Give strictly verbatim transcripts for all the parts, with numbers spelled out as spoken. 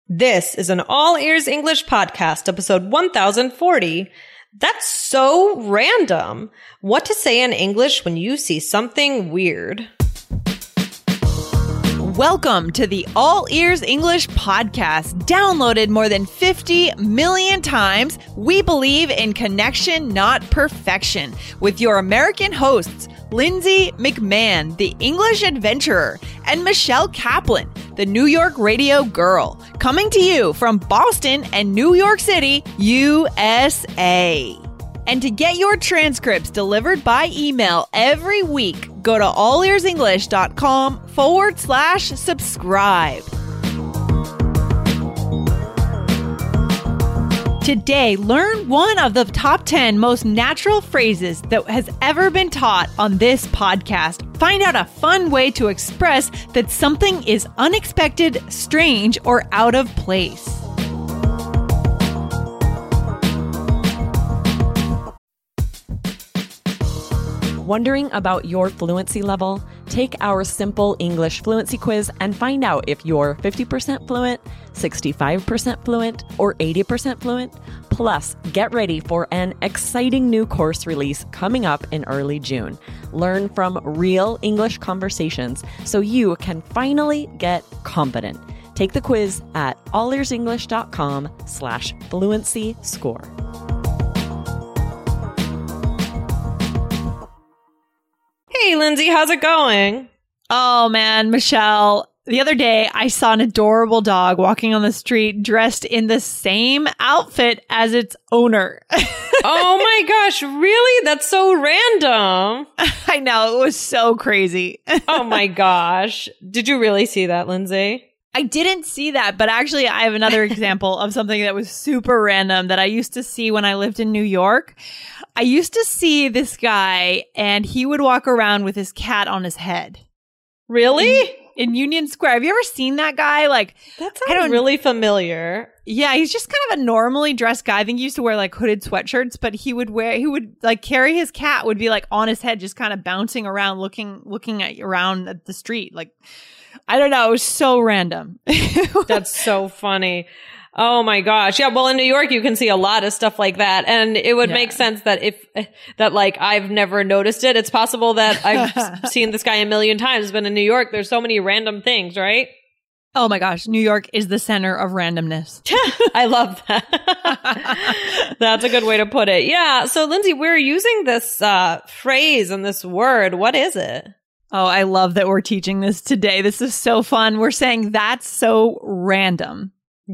This is an All Ears English podcast, episode one thousand forty. That's so random. What to say in English when you see something weird. Welcome to the All Ears English podcast. Downloaded more than fifty million times, we believe in connection, not perfection. With your American hosts, Lindsay McMahon, the English adventurer, and Michelle Kaplan, the New York radio girl. Coming to you from Boston and New York City, U S A. And to get your transcripts delivered by email every week, go to allearsenglish.com forward slash subscribe. Today, learn one of the top ten most natural phrases that has ever been taught on this podcast. Find out a fun way to express that something is unexpected, strange, or out of place. Wondering about your fluency level? Take our simple English fluency quiz and find out if you're fifty percent fluent, sixty-five percent fluent, or eighty percent fluent. Plus, get ready for an exciting new course release coming up in early June. Learn from real English conversations so you can finally get confident. Take the quiz at allearsenglish.com slash fluency score. Hey, Lindsay, how's it going? Oh man, Michelle, the other day I saw an adorable dog walking on the street dressed in the same outfit as its owner. Oh my gosh, really? That's so random. I know, it was so crazy. Oh my gosh. Did you really see that, Lindsay? I didn't see that, but actually I have another example of something that was super random that I used to see when I lived in New York. I used to see this guy and he would walk around with his cat on his head. Really? In, in Union Square. Have you ever seen that guy? Like, that sounds really familiar. Yeah, he's just kind of a normally dressed guy. I think he used to wear like hooded sweatshirts, but he would wear, he would like carry his cat would be like on his head, just kind of bouncing around, looking, looking at around at the street. Like, I don't know. It was so random. That's so funny. Oh my gosh. Yeah. Well, in New York, you can see a lot of stuff like that. And it would yeah. make sense that if, that like, I've never noticed it. It's possible that I've seen this guy a million times, but in New York, there's so many random things, right? Oh my gosh. New York is the center of randomness. I love that. That's a good way to put it. Yeah. So Lindsay, we're using this uh, phrase and this word. What is it? Oh, I love that we're teaching this today. This is so fun. We're saying that's so random.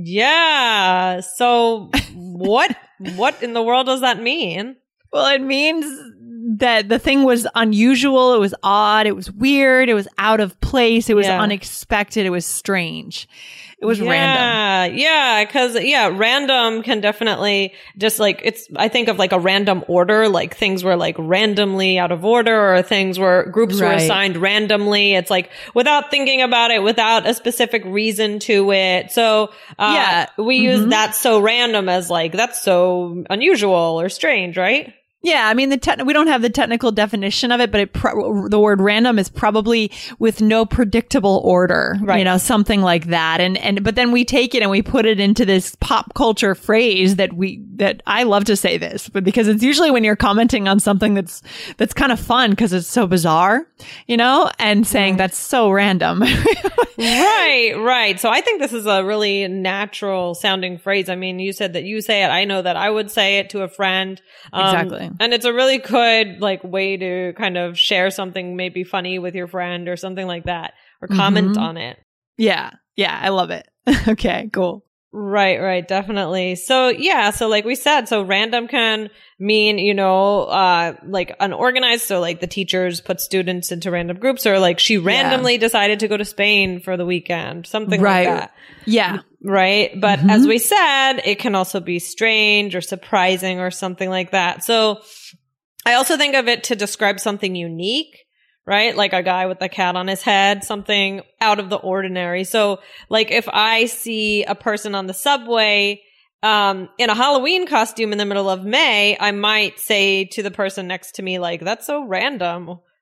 Yeah. So what, what in the world does that mean? Well, it means that the thing was unusual. It was odd. It was weird. It was out of place. It was yeah. unexpected. It was strange. It was yeah, random. Yeah. Cause yeah, random can definitely just like, it's, I think of like a random order, like things were like randomly out of order or things where groups right. were assigned randomly. It's like without thinking about it, without a specific reason to it. So, uh, yeah, we mm-hmm. use that so random as like, that's so unusual or strange, right? Yeah, I mean, the te- we don't have the technical definition of it, but it pro- the word random is probably with no predictable order, right. you know, something like that. And, and, but then we take it and we put it into this pop culture phrase that we, that I love to say this, but because it's usually when you're commenting on something that's, that's kind of fun because it's so bizarre, you know, and saying that's so random. Right, right. So I think this is a really natural sounding phrase. I mean, you said that you say it. I know that I would say it to a friend. Um, exactly. And it's a really good like way to kind of share something maybe funny with your friend or something like that or comment mm-hmm. on it. Yeah. Yeah. I love it. Okay, cool. Right, right. Definitely. So yeah. So like we said, so random can mean, you know, uh, like unorganized. So like the teachers put students into random groups or like she randomly yeah. decided to go to Spain for the weekend, something right. like that. Yeah. Right. But mm-hmm. as we said, it can also be strange or surprising or something like that. So I also think of it to describe something unique, right? Like a guy with a cat on his head, something out of the ordinary. So like if I see a person on the subway, um, in a Halloween costume in the middle of May, I might say to the person next to me, like, that's so random.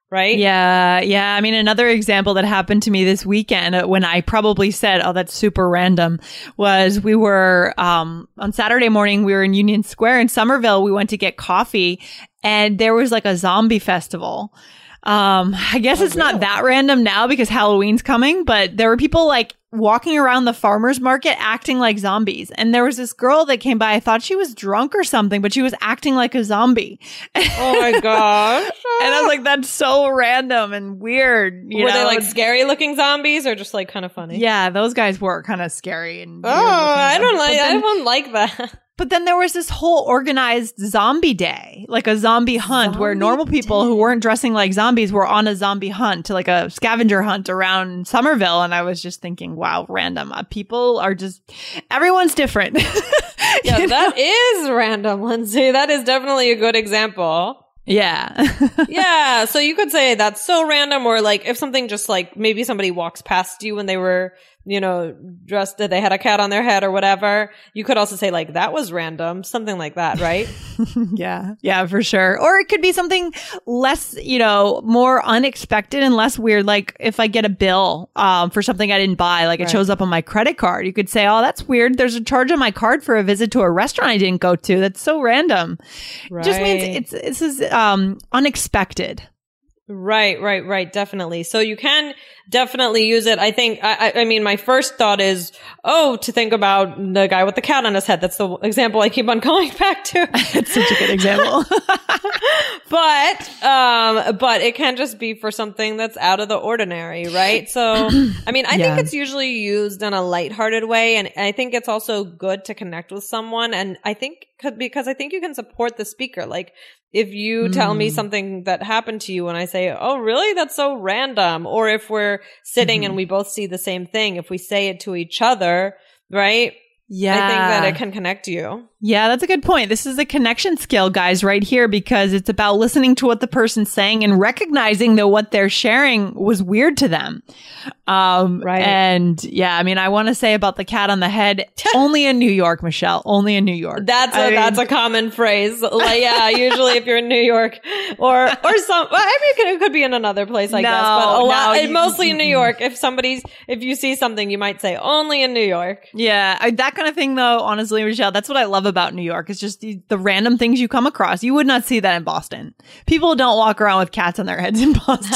right? Yeah. Yeah. I mean, another example that happened to me this weekend uh, when I probably said, oh, that's super random, was we were, um, on Saturday morning, we were in Union Square in Somerville. We went to get coffee and there was like a zombie festival. Um, I guess oh, it's really? not that random now because Halloween's coming, but there were people like walking around the farmer's market acting like zombies. And there was this girl that came by. I thought she was drunk or something, but she was acting like a zombie. Oh my gosh. And I was like, that's so random and weird. You were know? they like scary looking zombies or just like kind of funny? Yeah, those guys were kind of scary. And oh, I don't like, then, I don't like that. But then there was this whole organized zombie day, like a zombie hunt zombie where normal people day. who weren't dressing like zombies were on a zombie hunt, like a scavenger hunt around Somerville. And I was just thinking, wow, random. Uh, people are just, everyone's different. Yeah, you that know? is random, Lindsay. That is definitely a good example. Yeah. Yeah. So you could say that's so random, or like if something just like maybe somebody walks past you when they were, you know, dressed, that they had a cat on their head or whatever. You could also say like that was random, something like that, right? Yeah. Yeah, for sure. Or it could be something less, you know, more unexpected and less weird. Like if I get a bill um, for something I didn't buy, like it right. shows up on my credit card, you could say, oh, that's weird. There's a charge on my card for a visit to a restaurant I didn't go to. That's so random. Right. Just means it's, this is um, unexpected. Right, right, right. Definitely. So you can definitely use it. I think, I, I mean, my first thought is, oh, to think about the guy with the cat on his head. That's the example I keep on going back to. It's such a good example. But, um, but it can just be for something that's out of the ordinary, right? So, I mean, I yeah. think it's usually used in a lighthearted way. And I think it's also good to connect with someone. And I think, because I think you can support the speaker. Like, if you mm. tell me something that happened to you and I say, oh, really? That's so random. Or if we're sitting mm-hmm. and we both see the same thing, if we say it to each other, right? Yeah. I think that it can connect you. Yeah, that's a good point. This is a connection skill, guys, right here, because it's about listening to what the person's saying and recognizing that what they're sharing was weird to them. Um, right. And yeah, I mean, I want to say about the cat on the head, only in New York, Michelle, only in New York. That's a, I mean, that's a common phrase. Like, yeah, usually if you're in New York or, or some, well, I mean, it could, it could be in another place, I no, guess, but a lot, no, you, mostly in New York. If somebody's, if you see something, you might say only in New York. Yeah. I, that kind of thing though, honestly, Michelle, that's what I love about New York. It's just the, the random things you come across. You would not see that in Boston. People don't walk around with cats on their heads in Boston.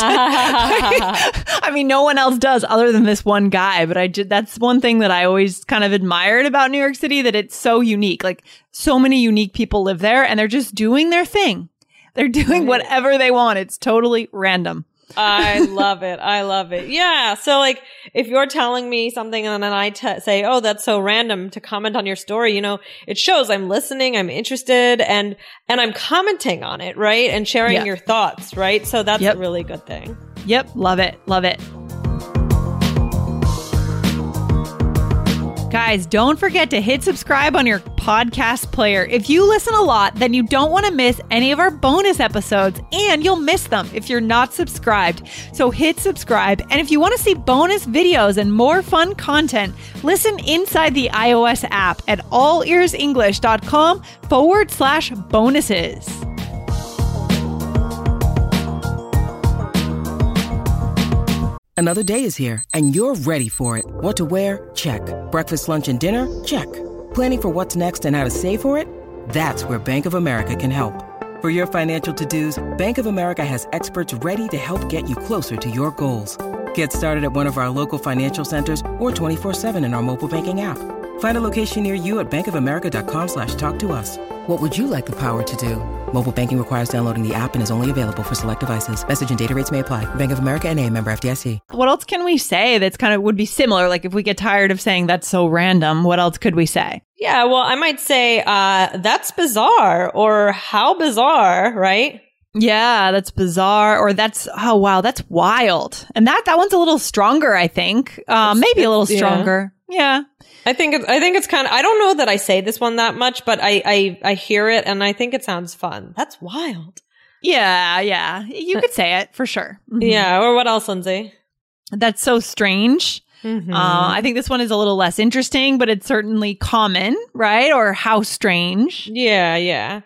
I mean, no one else does other than this one guy. But I just, that's one thing that I always kind of admired about New York City, that it's so unique. Like so many unique people live there and they're just doing their thing. They're doing whatever they want. It's totally random. I love it. I love it. Yeah. So like if you're telling me something and then I t- say, oh, that's so random, to comment on your story, you know, it shows I'm listening, I'm interested, and, and I'm commenting on it, right? And sharing yep. your thoughts, right? So that's yep. a really good thing. Yep. Love it. Love it. Guys, don't forget to hit subscribe on your podcast player. If you listen a lot, then you don't want to miss any of our bonus episodes, and you'll miss them if you're not subscribed. So hit subscribe. And if you want to see bonus videos and more fun content, listen inside the iOS app at allearsenglish.com forward slash bonuses. Another day is here, and you're ready for it. What to wear? Check. Breakfast, lunch, and dinner? Check. Planning for what's next and how to save for it? That's where Bank of America can help. For your financial to-dos, Bank of America has experts ready to help get you closer to your goals. Get started at one of our local financial centers or twenty-four seven in our mobile banking app. Find a location near you at bankofamerica.com slash talk to us. What would you like the power to do? Mobile banking requires downloading the app and is only available for select devices. Message and data rates may apply. Bank of America N A, member F D I C. What else can we say that's kind of would be similar? Like if we get tired of saying that's so random, what else could we say? Yeah, well, I might say, uh, that's bizarre, or how bizarre, right? Yeah, that's bizarre, or that's, oh wow, that's wild. And that, that one's a little stronger, I think. Uh, maybe a little stronger. Yeah. yeah. I think it, I think it's kind of, I don't know that I say this one that much, but I, I, I hear it and I think it sounds fun. That's wild. Yeah, yeah. You could say it for sure. Mm-hmm. Yeah. Or what else, Lindsay? That's so strange. Mm-hmm. Uh, I think this one is a little less interesting, but it's certainly common, right? Or how strange. Yeah, yeah.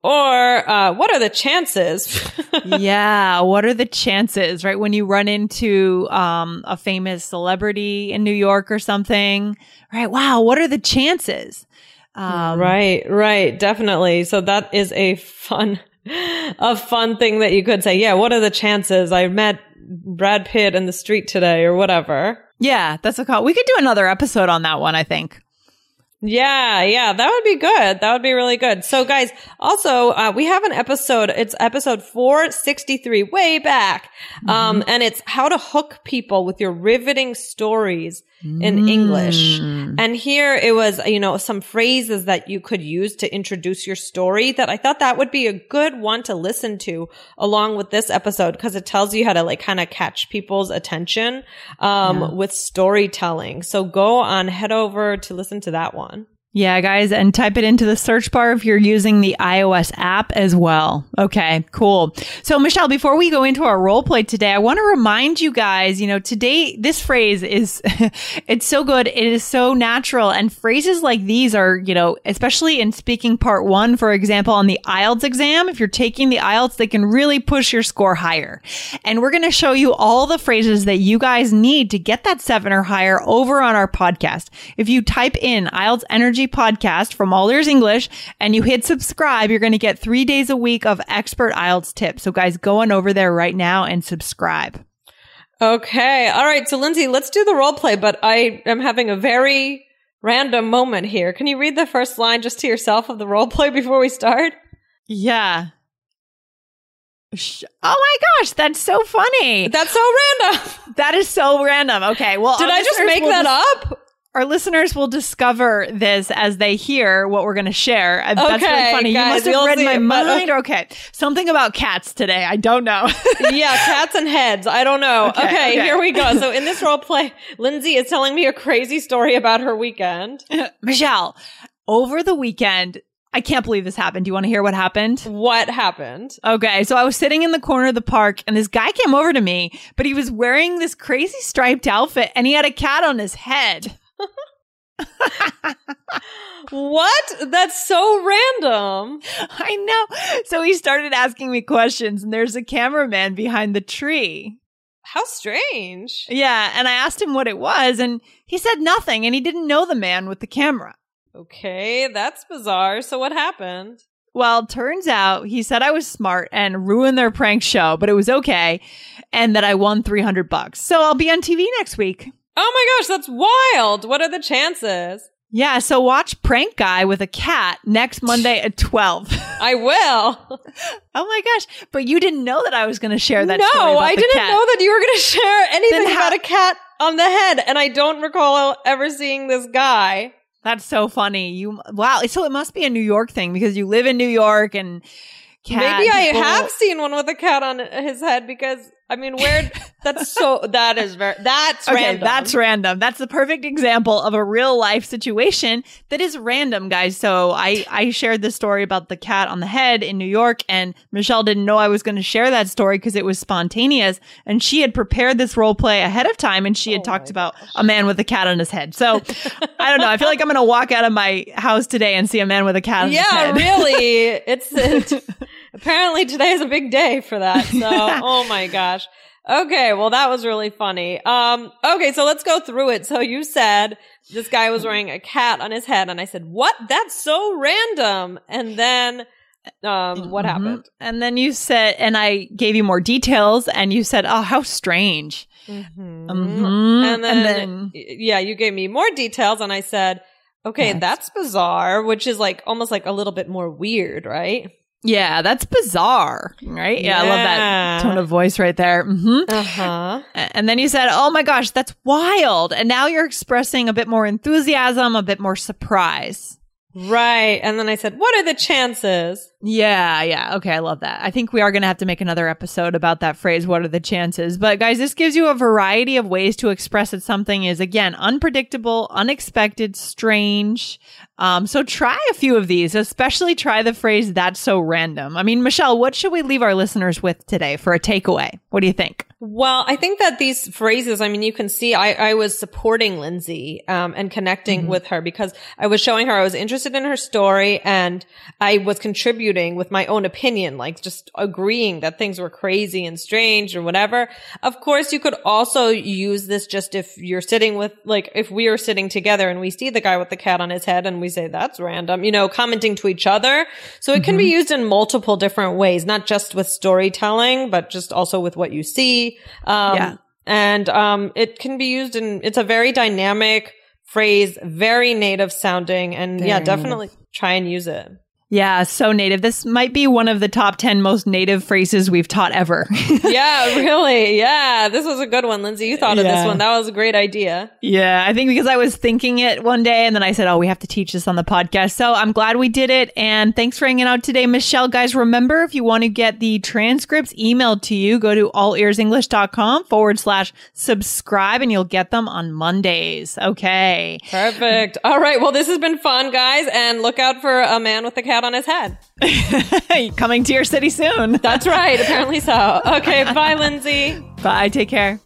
Or uh, what are the chances? Yeah, what are the chances, right? When you run into um, a famous celebrity in New York or something, right? Wow, what are the chances? Um, right, right, definitely. So that is a fun, a fun thing that you could say. Yeah, what are the chances? I met Brad Pitt in the street today or whatever. Yeah, that's a call. We could do another episode on that one, I think. Yeah, yeah, that would be good. That would be really good. So guys, also, uh, we have an episode. It's episode four sixty-three, way back. Mm-hmm. Um, and it's how to hook people with your riveting stories in mm. English. And here it was, you know, some phrases that you could use to introduce your story that I thought that would be a good one to listen to along with this episode, because it tells you how to like kind of catch people's attention, um, yeah. with storytelling. So go on, head over to listen to that one. Yeah, guys, and type it into the search bar if you're using the iOS app as well. Okay, cool. So, Michelle, before we go into our role play today, I want to remind you guys, you know, today, this phrase is, it's so good. It is so natural. And phrases like these are, you know, especially in speaking part one, for example, on the I E L T S exam, if you're taking the I E L T S, they can really push your score higher. And we're going to show you all the phrases that you guys need to get that seven or higher over on our podcast. If you type in I E L T S Energy Podcast from All Ears English and you hit subscribe, you're going to get three days a week of expert I E L T S tips. So guys, go on over there right now and subscribe. Okay. All right. So Lindsay, let's do the role play, but I am having a very random moment here. Can you read the first line just to yourself of the role play before we start? Yeah. Oh my gosh, that's so funny. That's so random. That is so random. Okay. Well, did I just make that just- up? Our listeners will discover this as they hear what we're going to share. That's okay, really funny. Guys, you must have read my it, mind. Okay. Something about cats today. I don't know. Yeah, cats and heads. I don't know. Okay, okay, okay, here we go. So in this role play, Lindsay is telling me a crazy story about her weekend. Michelle, over the weekend, I can't believe this happened. Do you want to hear what happened? What happened? Okay, so I was sitting in the corner of the park and this guy came over to me, but he was wearing this crazy striped outfit and he had a cat on his head. What? That's so random. I know. So he started asking me questions and there's a cameraman behind the tree. How strange. Yeah. And I asked him what it was and he said nothing and he didn't know the man with the camera. Okay. That's bizarre. So what happened? Well, turns out he said I was smart and ruined their prank show, but it was okay. And that I won three hundred bucks. So I'll be on T V next week. Oh my gosh, that's wild. What are the chances? Yeah, so watch Prank Guy with a Cat next Monday at twelve. I will. Oh my gosh. But you didn't know that I was going to share that no, story about I the didn't cat. know that you were going to share anything Then about how- a cat on the head. And I don't recall ever seeing this guy. That's so funny. You Wow. So it must be a New York thing because you live in New York and cat Maybe I people- have seen one with a cat on his head because... I mean, where that's so, that is very, that's okay, random. That's random. That's the perfect example of a real life situation that is random, guys. So I, I shared this story about the cat on the head in New York and Michelle didn't know I was going to share that story because it was spontaneous and she had prepared this role play ahead of time and she had oh talked about gosh. a man with a cat on his head. So I don't know. I feel like I'm going to walk out of my house today and see a man with a cat on yeah, his head. Yeah, really. It's, it, apparently today is a big day for that. So, oh my gosh. Okay, well, that was really funny. Um, okay, so let's go through it. So you said this guy was wearing a cat on his head, and I said, what? That's so random. And then, um, what mm-hmm. happened? And then you said, and I gave you more details, and you said, oh, how strange. Mm-hmm. Mm-hmm. And, then, and then, yeah, you gave me more details, and I said, okay, that's, that's bizarre, which is like almost like a little bit more weird, right? Yeah, that's bizarre, right? Yeah, yeah, I love that tone of voice right there. Mm-hmm. Uh-huh. And then you said, oh my gosh, that's wild. And now you're expressing a bit more enthusiasm, a bit more surprise. Right. And then I said, what are the chances? Yeah, yeah. Okay, I love that. I think we are going to have to make another episode about that phrase, what are the chances? But guys, this gives you a variety of ways to express that something is, again, unpredictable, unexpected, strange. Um, so try a few of these, especially try the phrase, that's so random. I mean, Michelle, what should we leave our listeners with today for a takeaway? What do you think? Well, I think that these phrases, I mean, you can see I, I was supporting Lindsay um, and connecting mm-hmm. with her because I was showing her I was interested in her story and I was contributing with my own opinion, like just agreeing that things were crazy and strange or whatever. Of course, you could also use this just if you're sitting with, like, if we are sitting together and we see the guy with the cat on his head and we say, that's random, you know, commenting to each other. So it mm-hmm. can be used in multiple different ways, not just with storytelling, but just also with what you see. Um, yeah. And, um, it can be used in, it's a very dynamic phrase, very native sounding. And very yeah, definitely native. Try and use it. Yeah, so native. This might be one of the top ten most native phrases we've taught ever. Yeah, really. Yeah, this was a good one, Lindsay. You thought yeah. of this one. That was a great idea. Yeah, I think because I was thinking it one day and then I said, oh, we have to teach this on the podcast. So I'm glad we did it. And thanks for hanging out today, Michelle. Guys, remember, if you want to get the transcripts emailed to you, go to allearsenglish.com forward slash subscribe and you'll get them on Mondays. Okay. Perfect. All right. Well, this has been fun, guys. And look out for a man with a cat on his head. Coming to your city soon. That's right. Apparently so. Okay. Bye, Lindsay. Bye. Take care.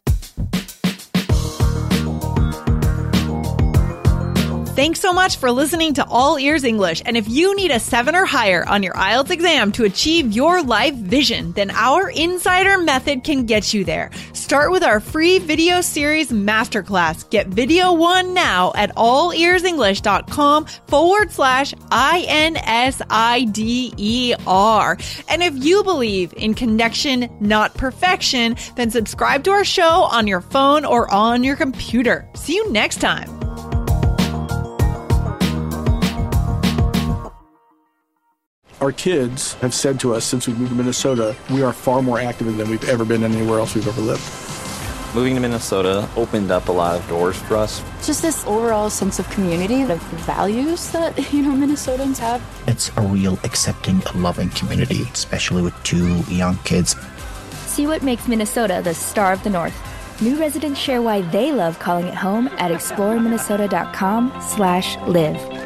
Thanks so much for listening to All Ears English. And if you need a seven or higher on your I E L T S exam to achieve your life vision, then our Insider Method can get you there. Start with our free video series masterclass. Get video one now at allearsenglish.com forward slash I N S I D E R. And if you believe in connection, not perfection, then subscribe to our show on your phone or on your computer. See you next time. Our kids have said to us since we moved to Minnesota, we are far more active than we've ever been anywhere else we've ever lived. Moving to Minnesota opened up a lot of doors for us. Just this overall sense of community, of values that, you know, Minnesotans have. It's a real accepting, loving community, especially with two young kids. See what makes Minnesota the star of the North. New residents share why they love calling it home at exploreminnesota.com slash live.